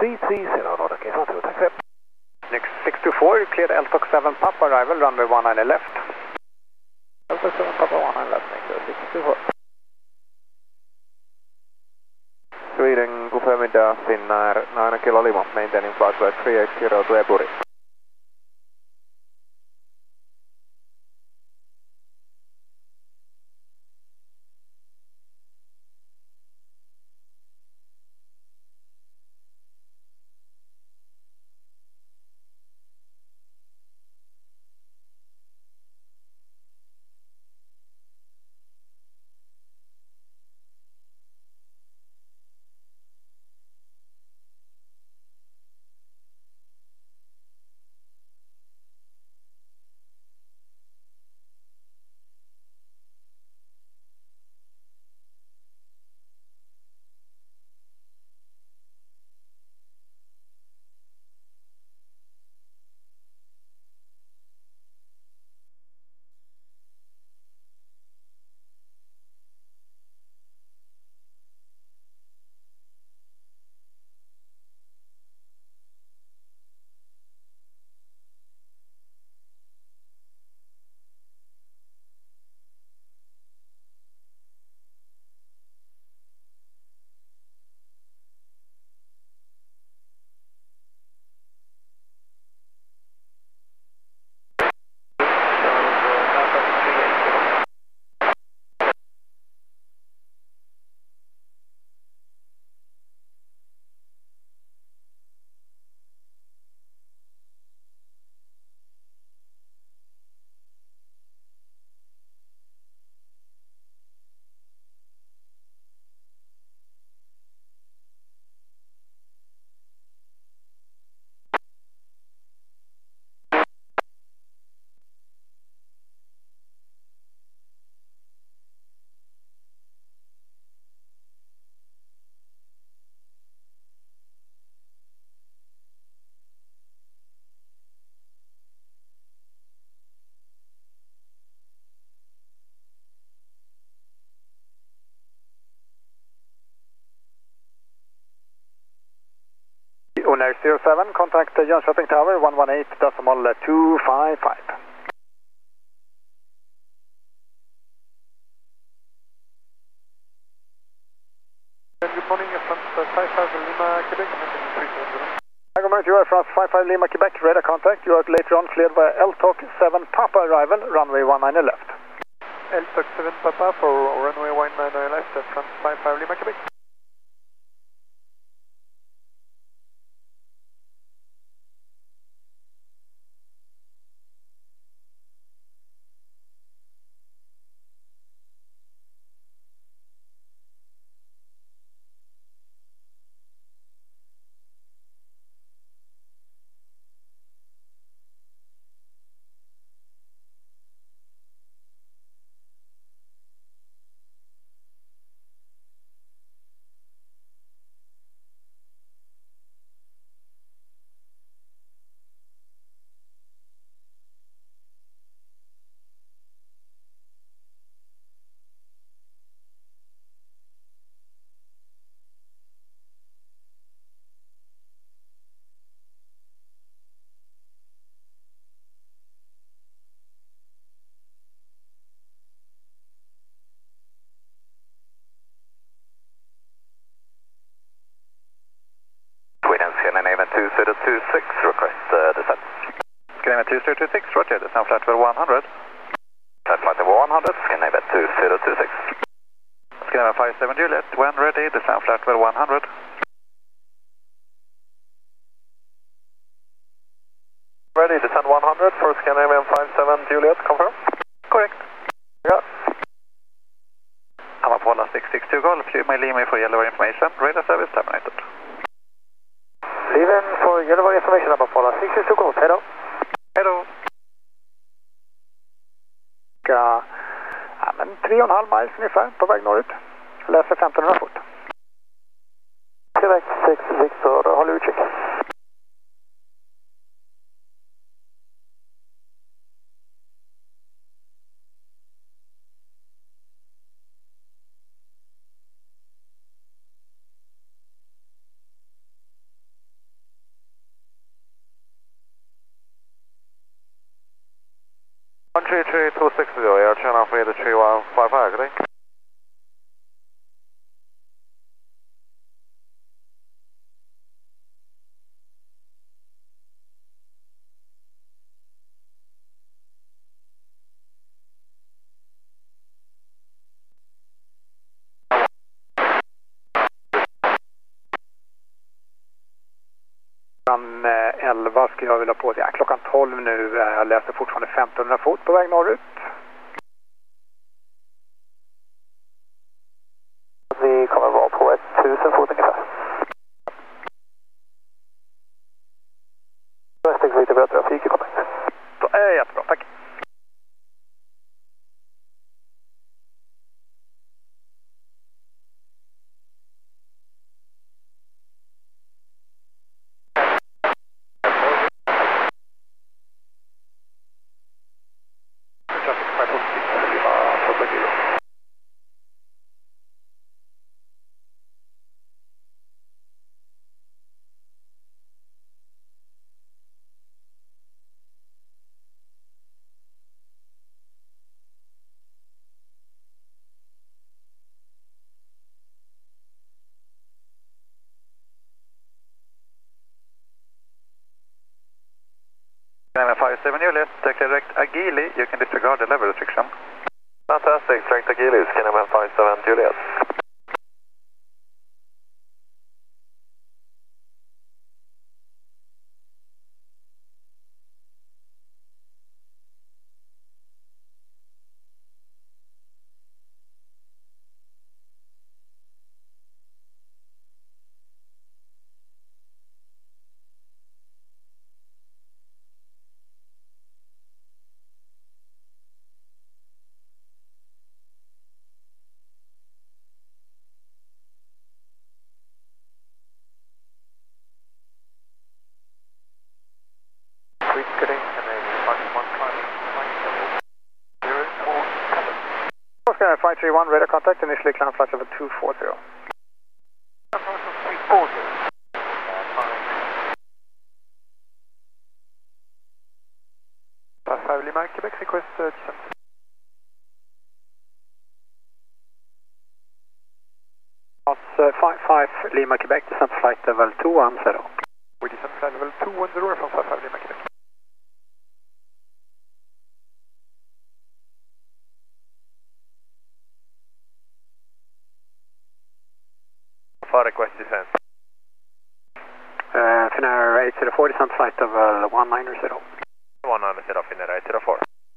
330 Nordic, okay, sounds good, thanks. Next 624, you cleared LTOC 7 Papa arrival, runway 19 left. LTOC 7 Papa 19 left, thank you, 624. Sweden, god förmiddag, Finnair 9 kilo Lima, maintaining flight rate 380 to Ebury. Onair 07, contact Jönköping Tower 118.255. Good morning, France 55 Lima, Quebec. Good morning, you are France 55 Lima, Quebec, radar contact. You are later on cleared by LTOC 7 Papa arrival, runway 19 left. LTOC 7 Papa for runway 19 left, France 55 Lima, Quebec. Scandinavian 2026, request descent. Scandinavian 2026, roger, descent flight level 100. Flight level 100, Scandinavian 2026. Scandinavian 57 Juliet, when ready, descent flight level 100. Ready, descent 100 for Scandinavian 57 Juliet, confirm? Correct. Yeah. Amapola 662 Golf, you may leave me for yellow information. Radar service terminated. Leave in for yellow information, Amapola 662 Golf, hello. Hello. Ja, men 3,5 miles ungefär på väg norrut. Läser 1500 fot. Quebec 6 Victor, håll utkik. klockan 11 ska jag vilja på det. Ja, klockan 12 nu. Jag läser fortfarande 1500 fot på väg norrut. Vi kommer vara på 1000 fot ungefär. Nästa lite bra trafik i kontakt. Då är jättebra, tack. Skyline 57 Juliet, clear direct Agili, you can disregard the level restriction. Fantastic, direct Agili, Skyline 57 Juliet. Skyline 531, radar contact, initially climb flight level 240. 5 Lima, Quebec, request descent. That's 55 Lima, Quebec, descent flight level 210. We descent flight level 210 from 55 Lima, Quebec. For request descent. Finnair 804, descent flight level 190. 190, Finnair 804.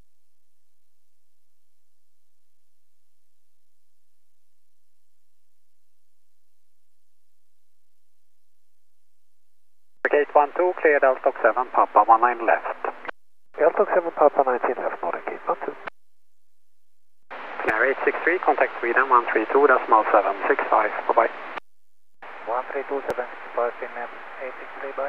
Gate 12, cleared Alstock 7, Papa 19 left. Alstock 7, Papa 19 left, Northern Gate 12. Finnair 863, contact Sweden 132, decimal 765, bye-bye. 132.765, Finnair 863, bye.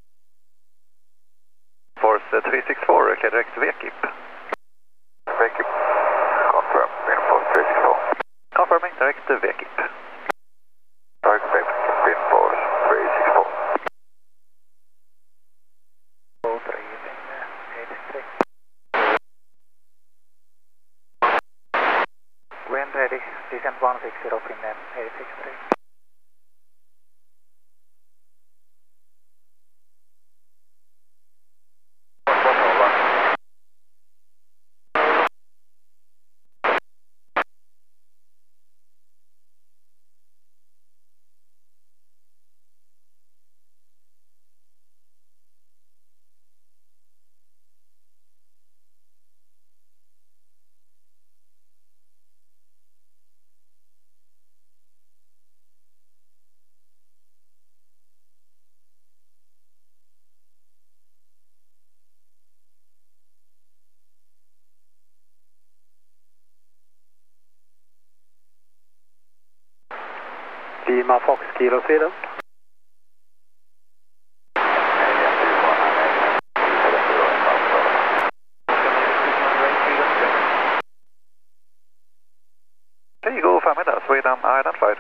Force 364, clear direct VKIP. VKIP, confirm, Force 364. Confirming direct VKIP. Direct VKIP, Force 364. When ready, descent 160, Finnair 863. Lima Fox Kilo Sweden. Okay, go 5 minutes, Sweden identified.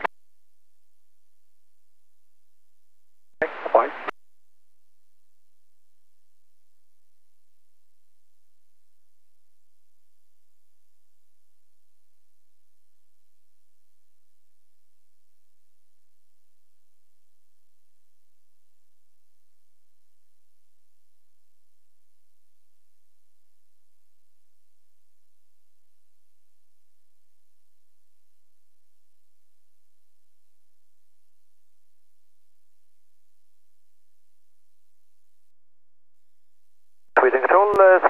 Bye.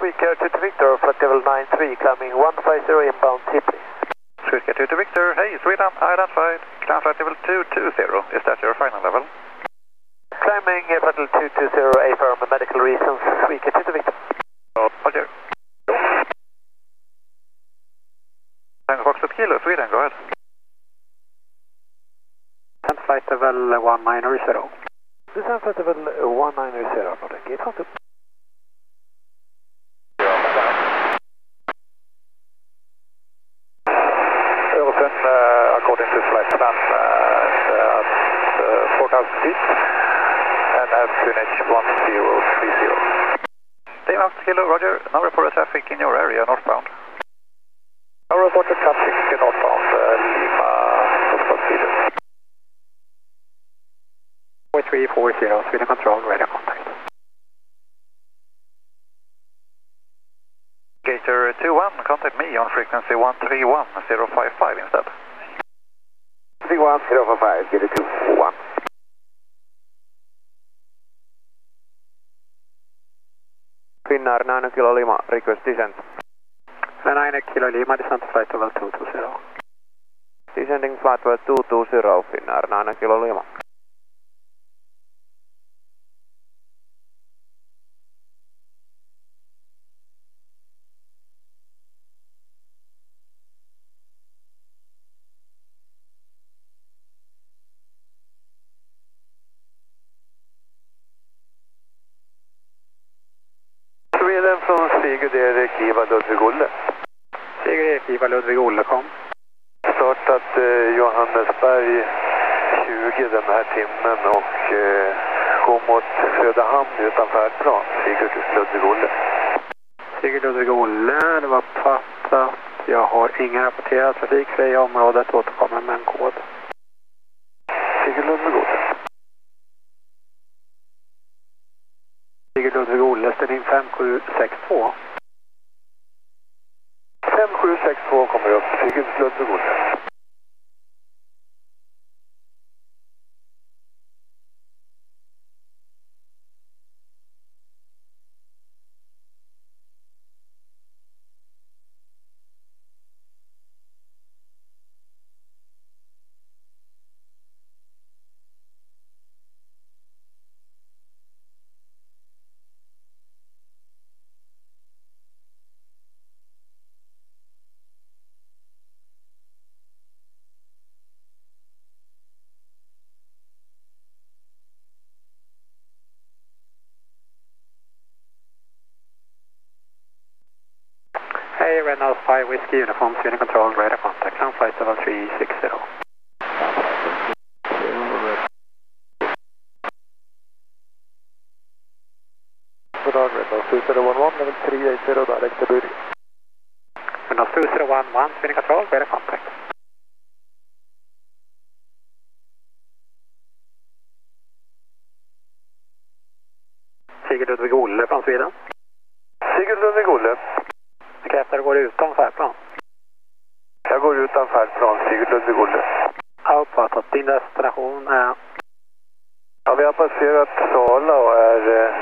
Swedish Air 2 Victor, flight level 93, climbing 150 inbound T, please. Swedish Air 2 Victor, hey, Sweden, identified. Climb flight level 220, is that your final level? Climbing flight level 220, A for medical reasons, Swedish Air 2 Victor. Roger. Tango Foxtrot Kilo, Sweden, go ahead. Descent flight level 190. Descent flight level 190, Northern Gate 12. According to flight plan, at 4,000 feet and as QNH 1030. Lima Foxtrot Kilo, Roger. Now report traffic in your area, northbound. Now report traffic northbound, Lima Foxtrot Kilo. 4340, Sweden Control, radar contact. Gator 21, contact me on frequency 131055 instead. 31055, Gator 21. Finnair 9 Kilo Lima, request descent. 9 Kilo Lima, descent flight level 220. Descending flight level 220, Finnair 9 Kilo Lima. Sweden från Sigurd Erik Ivar Ludvig Olle. Sigurd Erik Ivar Ludvig Olle kom. Startat Johannesberg 20 den här timmen och går mot Söderhamn utan färdplan. Sigurd Ludvig Olle. Sigurd Ludvig Olle, det var uppfattat. Jag har ingen rapporterad trafikfri i området, återkommer med en kod. Sigurd Ludvig Olle. Sigurd Ludvig Olle, ställning 5762. 5762 kommer upp, Sigurd Ludvig Olle. Hey, Renault 5 Whiskey Uniform, Sweden Control, radar contact, climb flight level 360. Goddag, Renault 2011, level 380, direct to Burg. Renault 2011, Sweden Control, radar contact. Sigurd Ludvig Olle från Sweden. Sigurd Ludvig Olle. Bekräftar du går utan färdplan? Jag går utan färdplan, Sigurd Ludvig Olle. Jag har uppfattat. Din destination är? Ja, vi har passerat Sala och är...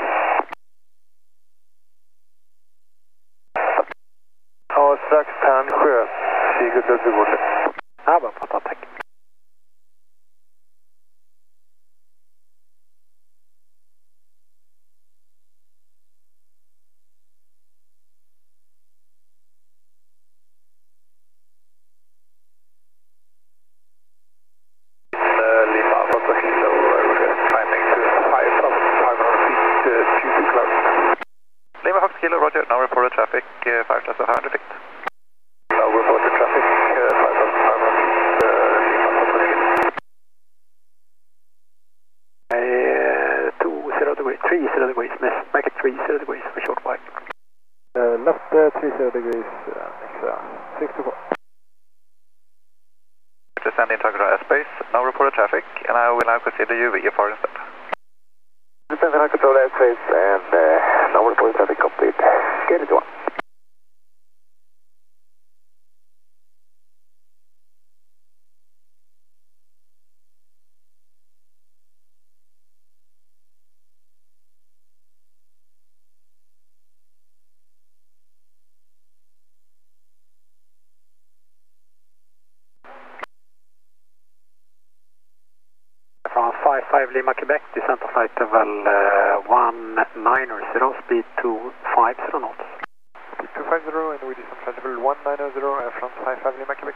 Ja, strax Tärnsjö, Sigurd Ludvig Olle. Jag har uppfattat, tack. Lima Fox Kilo, Roger. Now reported traffic 5,500 feet. Now reported traffic 5,500 feet, Lima Fox Kilo. 20 degrees, 30 degrees, make it 30 degrees for short wide. Left 30 degrees, next 64. Descend into airspace, now reported traffic, and I will now consider you VFR instead. Descend into control airspace and now reported traffic complete. Get it one. 55 Lima Quebec, descent of flight level 190, speed 250 knots. Speed 250 and we descend flight level 190, Air France 55 Lima Quebec.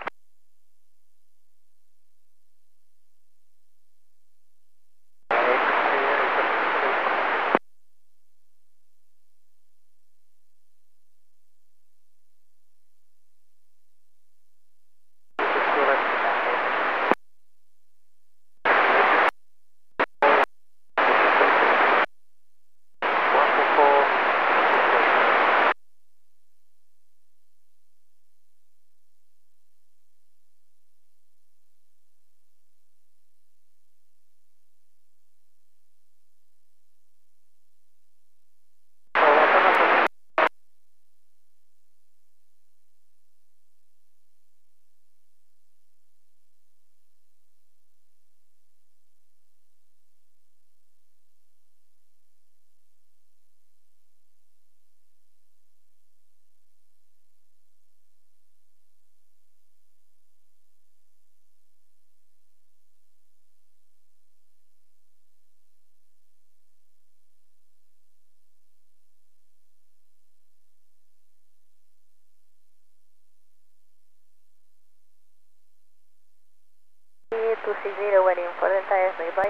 waiting for the entire standby.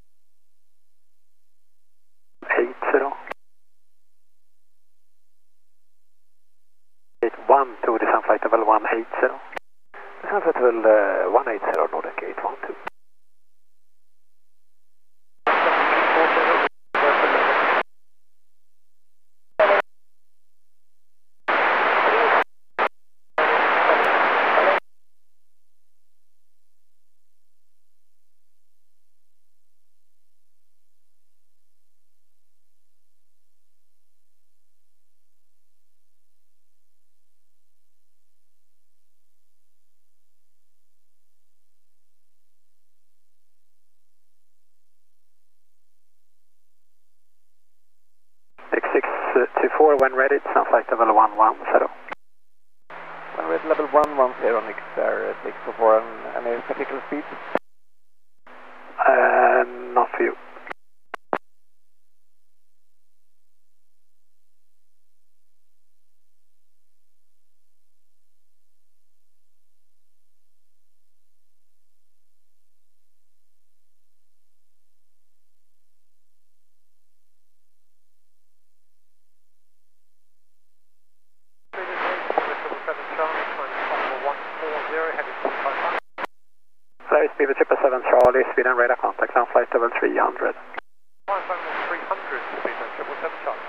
80. 812, descent flight level 180. Descent flight level 180, Nordic 812. When ready, descent flight level 110. When ready, level 110, next air 624, and any particular speed? Not for you. Speed 777 Charlie, Sweden radar contact, on flight level 300. 300, speed 777 Charlie.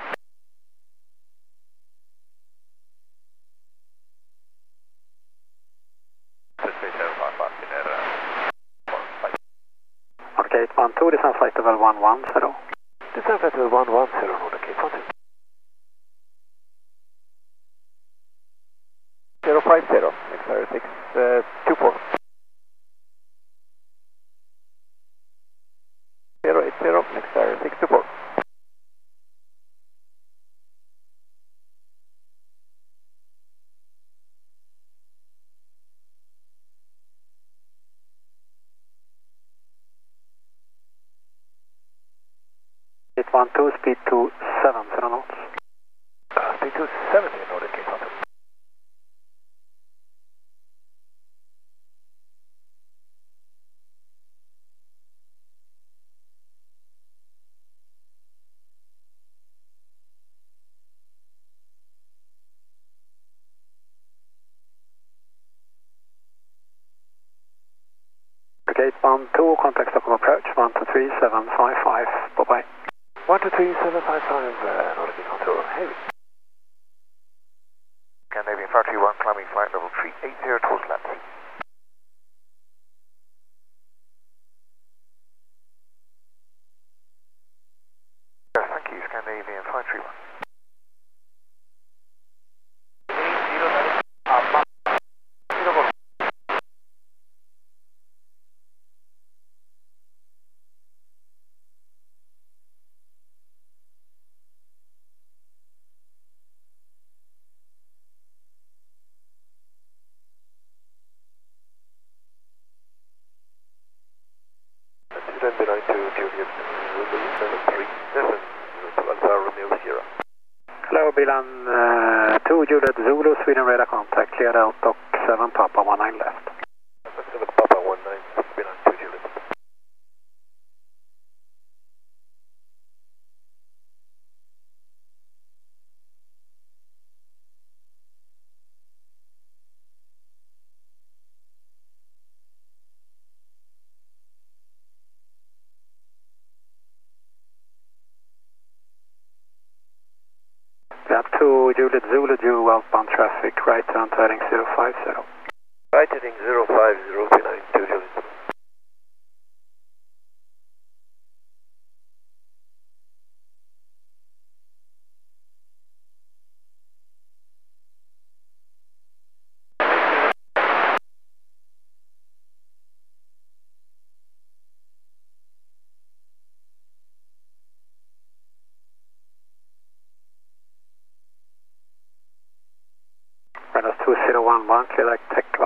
Nordic 812, descent flight level 110. Descent flight level 110, Nordic 812. 050, next air 624. 080, next air 624. Speed 270 knots. Speed 270, Nordic 812. Gate 12, contact Stockholm approach, 123755, bye-bye. 123755, Nordic 812, heavy. Scandinavian 531, climbing flight level 380 towards land. Thank you, Scandinavian 531. Sweden behind 2 Juliet Zulu 73, listen, Alfa Romeo Sierra. Hello, Bilan 2 Juliet Zulu, Sweden radar contact, cleared out, dock 7 Papa 19 left. 7 Papa 19, behind 2 Juliet. Lab 2 Juliet Zulu, due outbound traffic, right turn heading 050. Right heading 050, behind 2 Juliet. Reynolds 2011, clear like Tekva.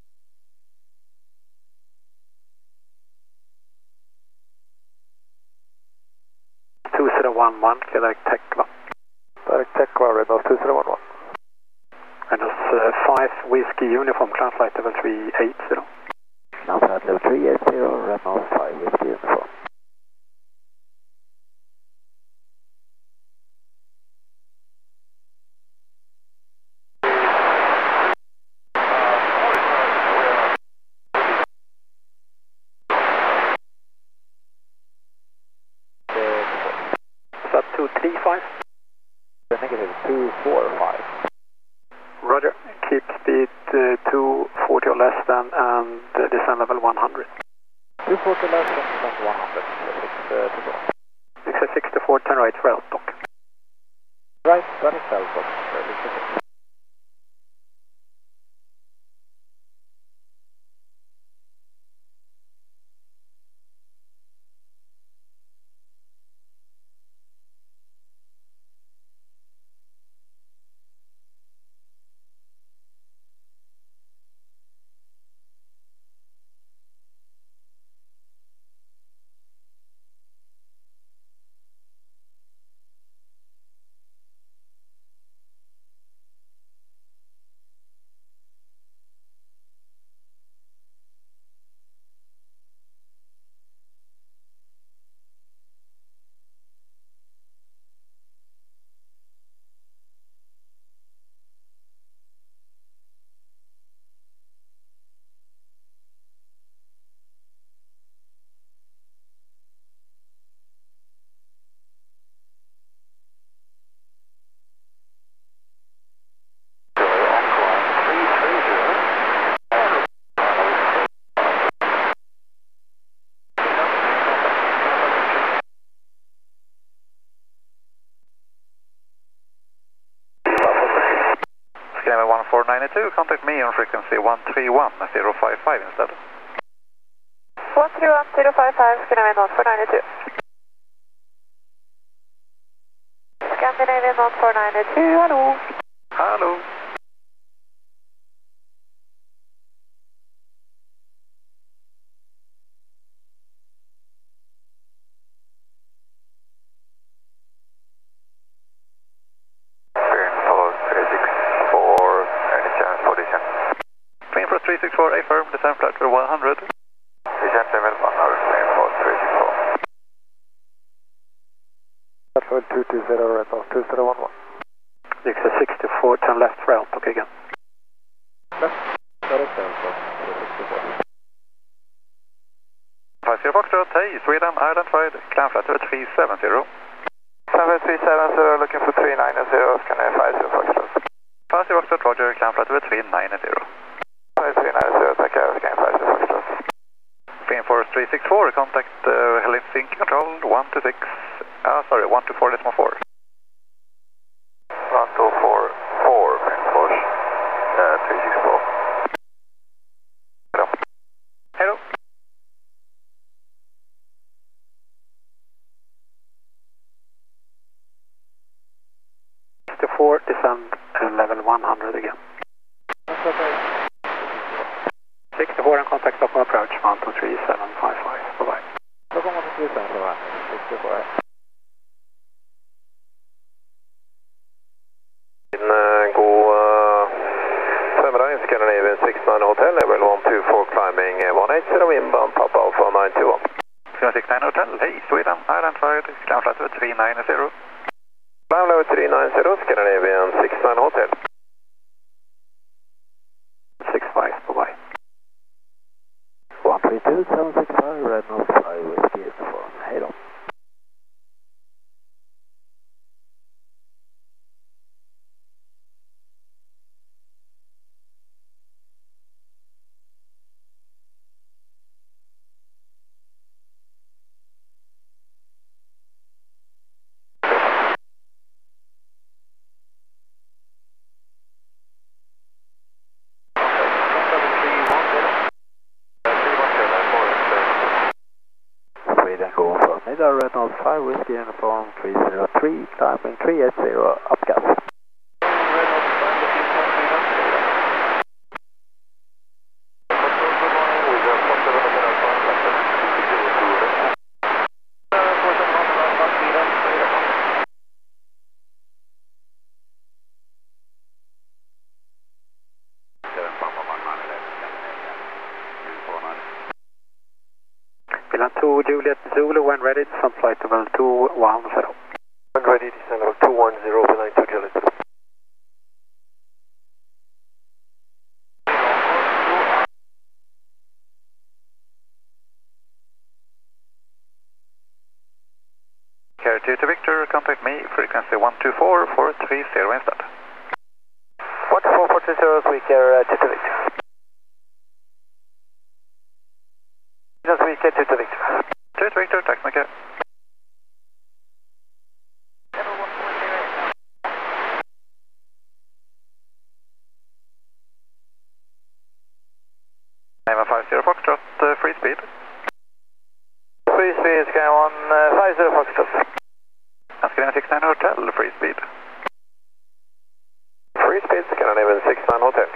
Clear like Tekva. Direct Tekva, Reynolds 2011. Reynolds 5 Whiskey Uniform, climb flight level 380. Now flight level 380, Reynolds 5 Whiskey Uniform. Is that 235? Negative 245. Roger, keep speed 240 or less than and descend level 100. 240 less than descend 100, 64, turn right for Elstock. Right, that is Elstock. Skyline 1492, contact me on frequency 131.055 instead. 131.055, Scandinavian 1492. Scandinavian 1492, hello. Hello. Green for 364, affirm, descend flight for 100. Descend level 100, main for 364. Flight level 220, Reynolds 2011. Dixie 64, turn left for Elstock again. Left, direct Elstock, 64. 50 Foxtrot, hey, Sweden, Ireland wide, climb flight level 370. Sunway 370, looking for 390, Scandinavian 50 Foxtrot. 50 Foxtrot, Roger, climb flight level 390. 390, tackar, Scandinavian 50 Foxtrot. Reinforce 364, contact Helsinki control 126, 124.4. 1244, reinforce 364. Hello. Hello. Descend level 100 again. 64 and contact Stockholm approach 123755. Bye bye. before I... Sunrise, Scandinavian 69 Hotel, level 124, climbing 180, inbound, Papa Alpha 921. 69 Hotel, hey, Sweden, identified, climb flight level 390. Climb level 390, Scandinavian 69 Hotel. 65, bye-bye. 132, 765, Red North 5, Whiskey Uniform, hej då. Red North 5, Whiskey Uniform 303, climbing 380, upgas. Milan 2, Juliet Zulu, when ready, descent flight level 210. When ready, descent level 210, Milan 2, Juliet Zulu. Carrier 2 to Victor, contact me, frequency 124 for 30 instead. 124 for 30, Sweaker 2 to Victor. Sweaker 2 to Victor. 2 to Victor, tack så mycket. Även 50 Foxtrot, free speed. Free speed, Sky 1, 50 Foxtrot. Scandinavian 69 Hotel, free speed. Free speed, Scandinavian 69 Hotel.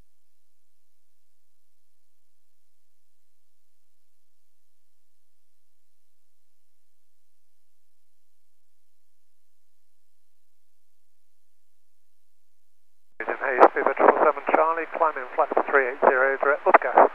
Hayes, Viva 777 Charlie, climbing flight 380, direct upgas.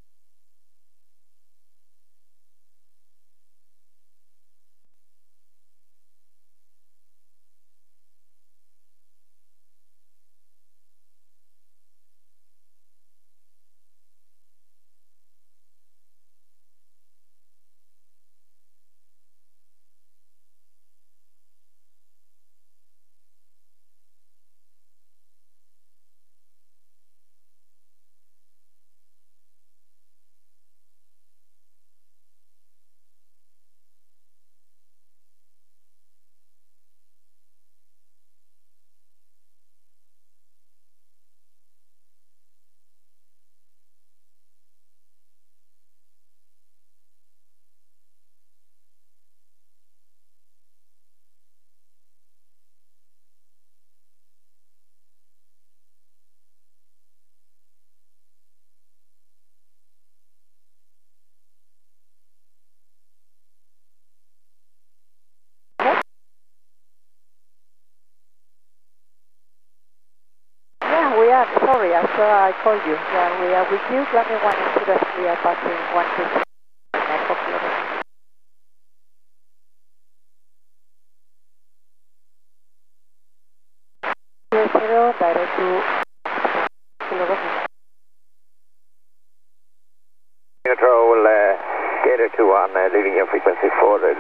Sorry, I called you. Yeah, we are with you. Climbing 180, we are passing 160. Echo Kilo. Zero, direct to Kilo. Control, Gator 21, leaving your frequency 4,